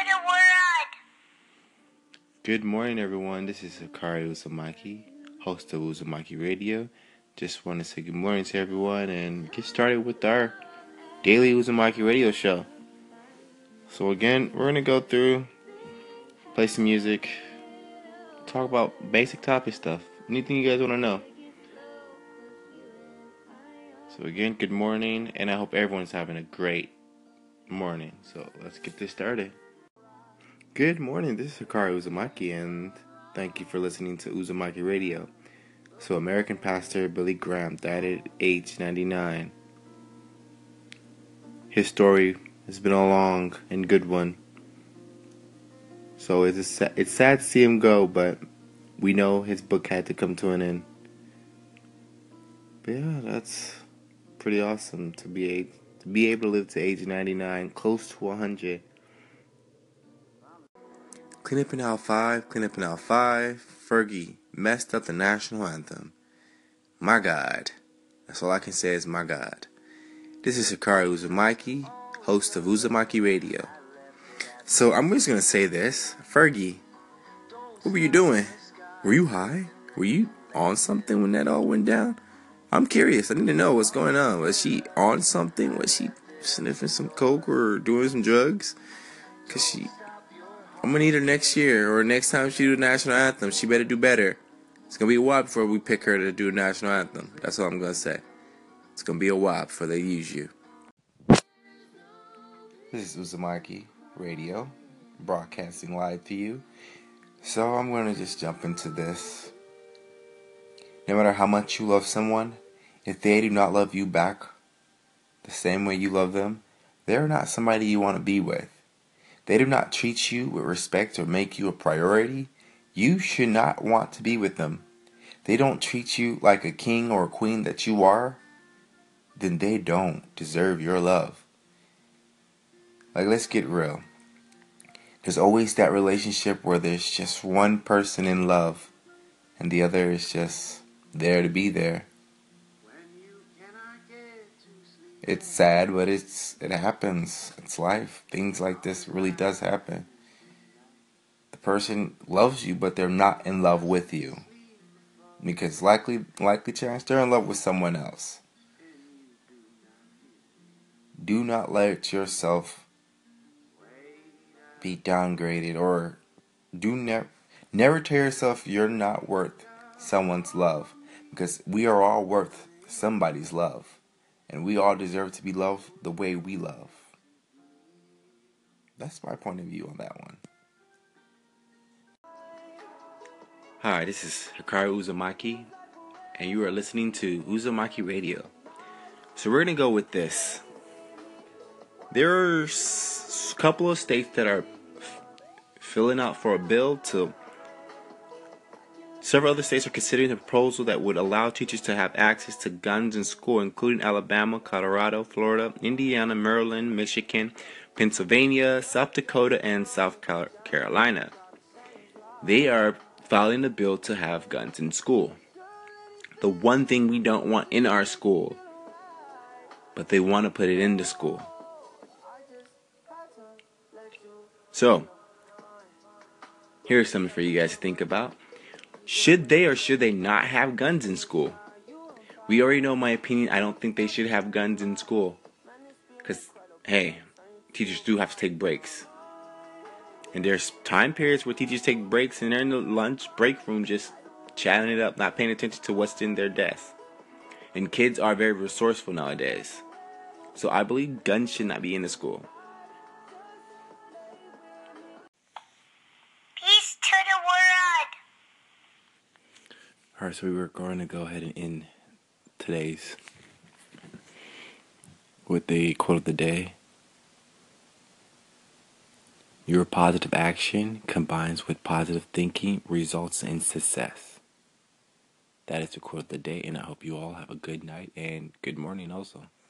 the world. Good morning, everyone. This is Akari Uzumaki, host of Uzumaki Radio. Just want to say good morning to everyone and get started with our daily Uzumaki Radio show. So again, we're going to go through, play some music, talk about basic topic stuff. Anything you guys want to know. So again, good morning, and I hope everyone's having a great morning. So let's get this started. Good morning, this is Akari Uzumaki, and thank you for listening to Uzumaki Radio. So American pastor Billy Graham died at age 99. His story has been a long and good one. So it's sad to see him go, but we know his book had to come to an end. But yeah, that's pretty awesome to be able to live to age 99, close to 100. Clean up in aisle 5, Fergie messed up the national anthem. My God. That's all I can say is my God. This is Hikari Uzumaki, host of Uzumaki Radio. So I'm just going to say this. Fergie, what were you doing? Were you high? Were you on something when that all went down? I'm curious. I need to know what's going on. Was she on something? Was she sniffing some coke or doing some drugs? Because I'm going to need her next year or next time she do the national anthem. She better do better. It's going to be a while before we pick her to do the national anthem. That's all I'm going to say. It's going to be a while before they use you. This is Uzumaki Radio, broadcasting live to you. So I'm going to just jump into this. No matter how much you love someone, if they do not love you back the same way you love them, they're not somebody you want to be with. They do not treat you with respect or make you a priority. You should not want to be with them. They don't treat you like a king or a queen that you are, then they don't deserve your love. Like, let's get real. There's always that relationship where there's just one person in love and the other is just there to be there. It's sad, but it happens. It's life. Things like this really does happen. The person loves you, but they're not in love with you. Because likely chance they're in love with someone else. Do not let yourself be downgraded, or never tell yourself you're not worth someone's love, because we are all worth somebody's love, and we all deserve to be loved the way we love. That's my point of view on that one. Hi, this is Hikari Uzumaki, and you are listening to Uzumaki Radio. So we're gonna go with this. There's a couple of states that are filling out for a bill to. Several other states are considering a proposal that would allow teachers to have access to guns in school, including Alabama, Colorado, Florida, Indiana, Maryland, Michigan, Pennsylvania, South Dakota, and South Carolina. They are filing a bill to have guns in school. The one thing we don't want in our school, but they want to put it into school. So, here's something for you guys to think about. Should they or should they not have guns in school? We already know my opinion. I don't think they should have guns in school. Because, hey, teachers do have to take breaks. And there's time periods where teachers take breaks and they're in the lunch break room just chatting it up, not paying attention to what's in their desk. And kids are very resourceful nowadays. So I believe guns should not be in the school. Peace to the world. Alright, so we were going to go ahead and end today's with the quote of the day. Your positive action combines with positive thinking results in success. That is the quote of the day, and I hope you all have a good night and good morning also.